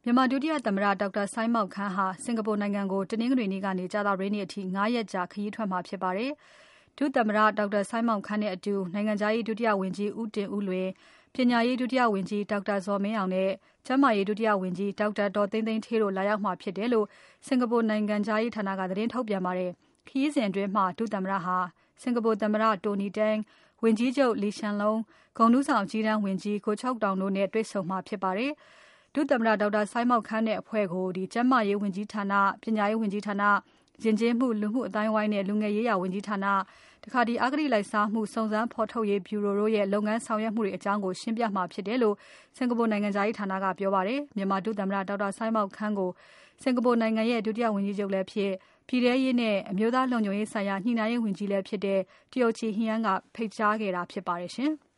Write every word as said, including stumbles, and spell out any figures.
မြန်မာဒုတိယသမ္မတ ဒေါက်တာစိုင်းမောက်ခမ်းဟာစင်္ကာပူနိုင်ငံကိုတနင်္ဂနွေနေ့ကနေကြာသပတေးနေ့အထိ၅ရက်ကြာခရီးထွက်မှာဖြစ်ပါတယ်။ဒုသမ္မတဒေါက်တာစိုင်းမောက်ခမ်းနဲ့အတူနိုင်ငံခြားရေးဒုတိယဝန်ကြီးဦးတင်ဦးလွင်၊ပညာရေးဒုတိယဝန်ကြီးဒေါက်တာဇော်မင်းအောင်နဲ့ကျန်းမာရေးဒုတိယဝန်ကြီးဒေါက်တာဒေါ်သိန်းသိန်းဌေးတို့လာရောက်မှာဖြစ်တယ်လို့စင်္ကာပူနိုင်ငံခြားရေးဌာနကသတင်းထုတ်ပြန်ပါတယ်။ခရီးစဉ်အတွင်းမှာဒုသမ္မတဟာစင်္ကာပူသမ္မတတိုနီတန်း၊ဝန်ကြီးချုပ်လီရှန်လုံး၊ဂုဏ်ထူးဆောင်အကြီးတန်းဝန်ကြီးကိုချုပ်တောင်တို့နဲ့တွေ့ဆုံမှာဖြစ်ပါတယ်။ဒုသမ္မတဒေါက်တာစိုင်းမောက်ခမ်းနဲ့အဖွဲ့ကိုကျန်းမာရေးဝန်ကြီးဌာန၊ပညာရေးဝန်ကြီးဌာန၊ယဉ်ကျေးမှုလူမှုအသိုင်းအဝိုင်းနဲ့လူငယ်ရေးရာဝန်ကြီးဌာန၊တခါဒီအဂတိလိုက်စားမှုစုံစမ်းဖော်ထုတ်ရေးဗျူရိုတို့ရဲ့လုပ်ငန်းဆောင်ရွက်မှုတွေအကြောင်းကိုရှင်းပြမှာဖြစ်တယ်လို့စင်္ကာပူနိုင်ငံခြားရေးဌာနကပြောပါတယ်။မြန်မာဒုသမ္မတဒေါက်တာစိုင်းမောက်ခမ်းကိုစင်္ကာပူနိုင်ငံရဲ့ဒုတိယဝန်ကြီးချုပ်လည်းဖြစ်ပြည်ထရေးနဲ့အမျိုးသားလုံခြုံရေးဆိုင်ရာညှိနှိုင်းရေးဝန်ကြီးလည်းဖြစ်တဲ့တရုတ်ချီဟီယန်းကဖိတ်ကြားခဲ့တာဖြစ်ပါတယ်ရှင်။